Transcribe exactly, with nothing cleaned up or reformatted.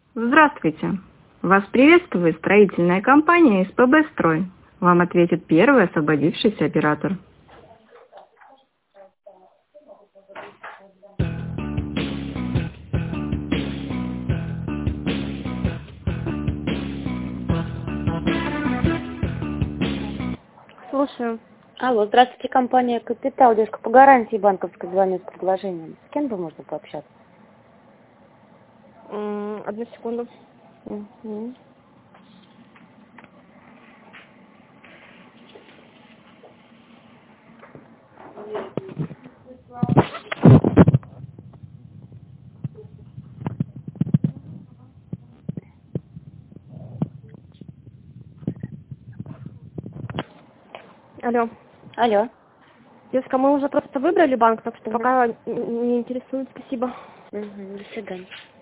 Здравствуйте. Вас приветствует строительная компания СПБ «Строй». Вам ответит первый освободившийся оператор. Слушаю. Алло, здравствуйте, компания «Капитал». Девушка, по гарантии банковской звоню с предложением. С кем бы можно пообщаться? М, Одну секунду. Мгм. Алло. Алло. Девушка, мы уже просто выбрали банк, так что Мгм. пока н- не интересует, спасибо. Мгм, до свидания.